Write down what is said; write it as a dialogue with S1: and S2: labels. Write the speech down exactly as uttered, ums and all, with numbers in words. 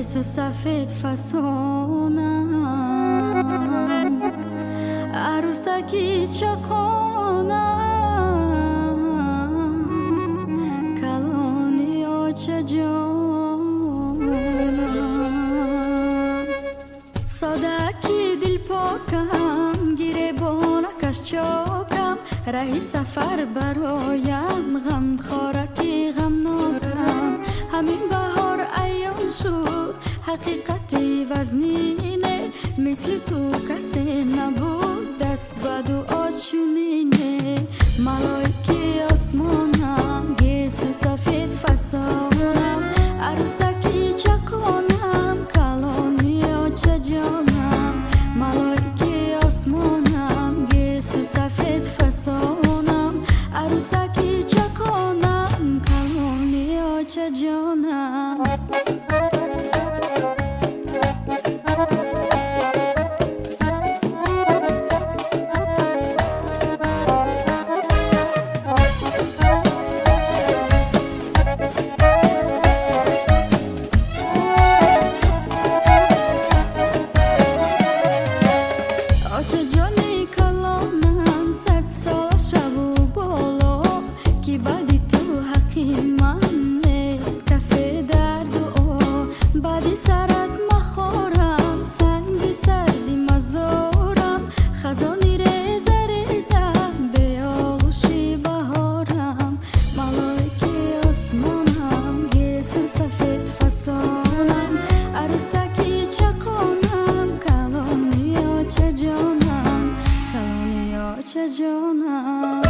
S1: گیسو سفید فسونم عروسکی چقانم کلانی آچه جانم سادکی دل پاکم گیره بانکش چاکم رهی سفر برایم غم خارکی غم ناکم همین بهار عیان شد حقیقتی وزنینه مثل تو کسی نبود دست بد و آچونینه ملائکی آسمانم گیسو سفید فسانم عروسکی چقانم کلانی آچه جانم ملائکی آسمانم گیسو سفید فسانم عروسکی چقانم کلانی آچه جانم آچه جانی کلانم صد سال شب و بالا که بعدی تو حقی من نیست کفه درد و آه بعدی سرت مخورم سنگ سردی مزارم خزانی ریزه ریزه به آغوشی بهارم ملائکی آسمانم گیسو سفید فسانم عروسکی چقانم کلانی آچه جانم کلانی آچه جانم